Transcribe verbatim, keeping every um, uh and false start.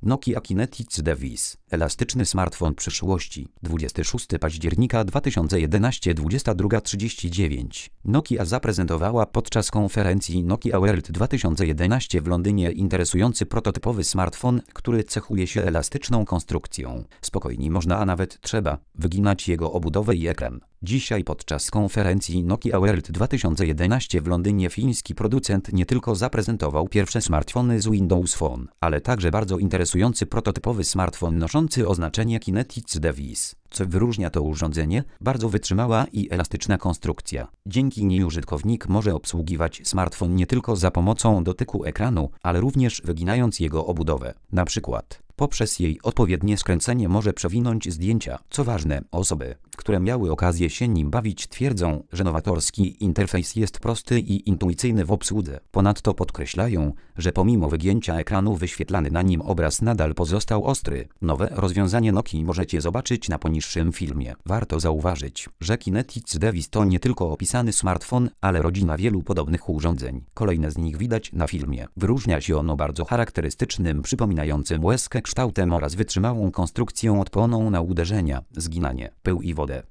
Nokia Kinetic Device. Elastyczny smartfon przyszłości. dwudziestego szóstego października dwa tysiące jedenastego, dwudziesta druga trzydzieści dziewięć. Nokia zaprezentowała podczas konferencji Nokia World dwa tysiące jedenaście w Londynie interesujący prototypowy smartfon, który cechuje się elastyczną konstrukcją. Spokojnie można, a nawet trzeba, wyginać jego obudowę i ekran. Dzisiaj podczas konferencji Nokia World dwa tysiące jedenaście w Londynie fiński producent nie tylko zaprezentował pierwsze smartfony z Windows Phone, ale także bardzo interesujący prototypowy smartfon noszący oznaczenie Kinetic Device. Co wyróżnia to urządzenie? Bardzo wytrzymała i elastyczna konstrukcja. Dzięki niej użytkownik może obsługiwać smartfon nie tylko za pomocą dotyku ekranu, ale również wyginając jego obudowę. Na przykład poprzez jej odpowiednie skręcenie może przewinąć zdjęcia. Co ważne, osoby, które miały okazję się nim bawić, twierdzą, że nowatorski interfejs jest prosty i intuicyjny w obsłudze. Ponadto podkreślają, że pomimo wygięcia ekranu wyświetlany na nim obraz nadal pozostał ostry. Nowe rozwiązanie Nokii możecie zobaczyć na poniższym filmie. Warto zauważyć, że Kinetic Device to nie tylko opisany smartfon, ale rodzina wielu podobnych urządzeń. Kolejne z nich widać na filmie. Wyróżnia się ono bardzo charakterystycznym, przypominającym łezkę kształtem oraz wytrzymałą konstrukcją odporną na uderzenia, zginanie, pył i wodę.